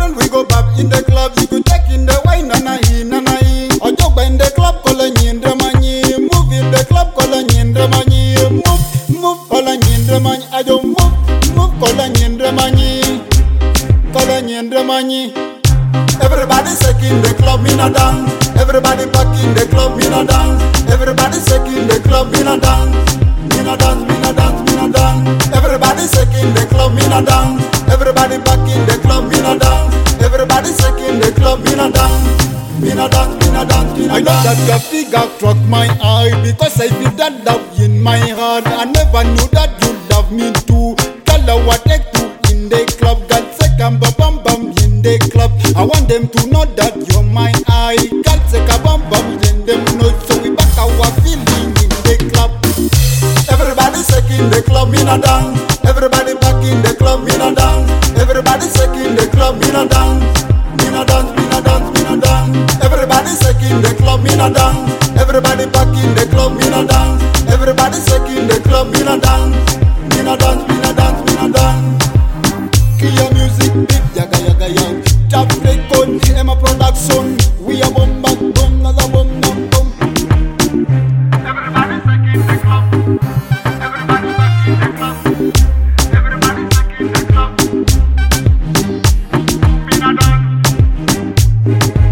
friend we go bab in the club, you could take in the wine nanahi. Ojo in the club kola nyindra manyi, move in the club kola nyindra manyi, move kola nyindra manyi, ajo move kola nyindra manyi, kola nyindra manyi. Everybody sick in the club, me na dance. Everybody back in the club, me na dance. Everybody sick in the club, me na dance. Me na dance, me na dance, me na dance. Everybody sick in the club, me na dance. Everybody back in the club, me na dance. Everybody sick in the club, me na dance. Me na dance, me na dance, me na dance. I know that your figure struck my eye because I feel that love in my heart. I never knew that you love me too. Tell her what I do in the club, girl say come bam bam in the club. I want them to know that you're my eye. Girl say come bam bam, then them know. So we back our feeling in the club. Everybody sick in the club, me na dance. Everybody back in the club, me na dance. Everybody sick in the club, me na dance. Me na dance, me na dance, me na dance. Everybody sick in the club, me na dance. Everybody back in the club, me na dance. Everybody sick in the club, me na dance. Me na dance, me na dance, me na dance. Clear music, big yaga yaga yang. Tap record, Emma production. We are bomb bang bomb, naza bomb bomb bomb. Everybody sick in the club. Everybody back in the club. Everybody sick in the club. Me na dance.